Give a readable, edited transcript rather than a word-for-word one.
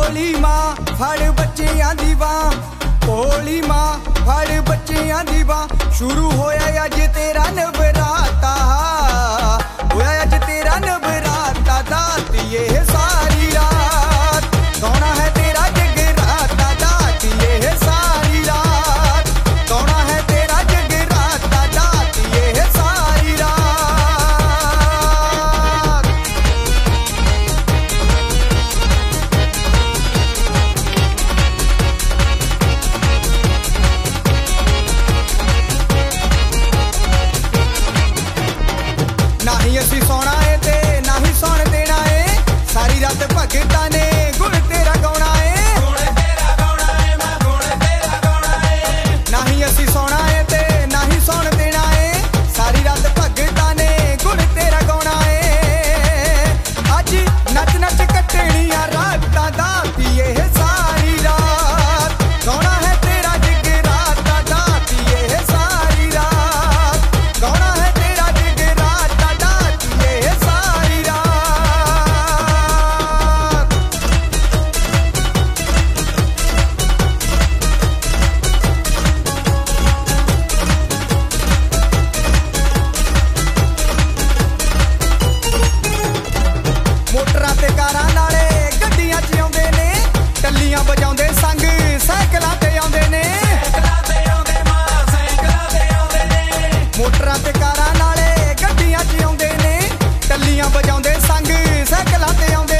ਭੋਲੀ ਮਾਂ ਫੜ ਬੱਚਿਆਂ ਦੀ ਬਾਂਹ, ਭੋਲੀ ਮਾਂ ਫੜ ਬੱਚਿਆਂ ਦੀ ਬਾਂਹ। ਸ਼ੁਰੂ ਹੋਇਆ ਅੱਜ ਤੇਰਾ ਨਵਰਾਤਾ, ਹੋਇਆ ਅੱਜ ਤੇਰਾ ਨਵਰਾਤਾ। ਦਾਤੀਏ ਸਾਰੀ ਰਾਤ ਗਾਉਣਾ ਹੈ ਤੇਰਾ ਜਗਰਾਤਾ, ਦਾਤੀਏ ਸਾਰੀ ਰਾਤ ਗਾਉਣਾ ਹੈ ਤੇਰਾ ਜਗਰਾਤਾ, ਦਾਤੀਏ ਸਾਰੀ ਰਾਤ। ਨਹੀਂ ਅਸੀਂ ਸੌਣਾ ਏ ਤੇ ਨਾ ਹੀ ਸੌਣ ਦੇਣਾ ਏ, ਸਾਰੀ ਰਾਤ ਭਗਤਾਂ ਨੇ ਗੁਣ ਤੇਰਾ ਗਾਉਣਾ ਏ, ਗੁਣ ਤੇਰਾ ਗਾਉਣਾ ਏ, ਮੈਂ ਗੁਣ ਤੇਰਾ ਗਾਉਣਾ ਏ। ਨਹੀਂ ਅਸੀਂ ਸੌਣਾ ਏ ਤੇ ਨਾ ਹੀ ਸੌਣ ਦੇਣਾ ਏ, ਸਾਰੀ ਰਾਤ ਭਗਤਾਂ ਨੇ ਗੁਣ ਤੇਰਾ ਗਾਉਣਾ ਏ। ਅੱਜ ਨੱਚ ਨੱਚ ਕੱਟਣੀਆਂ ਰਾਤਾਂ, ਦਾਤੀਏ ਸਾਰੀ ਰਾਤ ਗਾਉਣਾ ਹੈ ਤੇਰਾ ਜਗਰਾਤਾ, ਦਾਤੀਏ ਸਾਰੀ ਰਾਤ ਗਾਉਣਾ ਹੈ ਤੇਰਾ ਜਗਰਾਤਾ, ਦਾਤੀਏ ਸਾਰੀ ਰਾਤ। ਮੋਟਰਾਂ ਤੇ ਕਾਰਾਂ ਨਾਲੇ ਗੱਡੀਆਂ 'ਚ ਆਉਂਦੇ ਨੇ, ਟੱਲੀਆਂ ਵਜਾਉਂਦੇ ਸੰਗ ਸਾਈਕਲਾਂ ਤੇ ਆਉਂਦੇ ਨੇ, ਸਾਈਕਲਾਂ ਤੇ ਆਉਂਦੇ ਮਾਂ, ਸਾਈਕਲਾਂ ਤੇ ਆਉਂਦੇ ਨੇ। ਮੋਟਰਾਂ ਤੇ ਕਾਰਾਂ ਨਾਲੇ ਗੱਡੀਆਂ 'ਚ ਆਉਂਦੇ ਨੇ, ਟੱਲੀਆਂ ਵਜਾਉਂਦੇ ਸੰਗ ਸਾਈਕਲਾਂ ਤੇ ਆਉਂਦੇ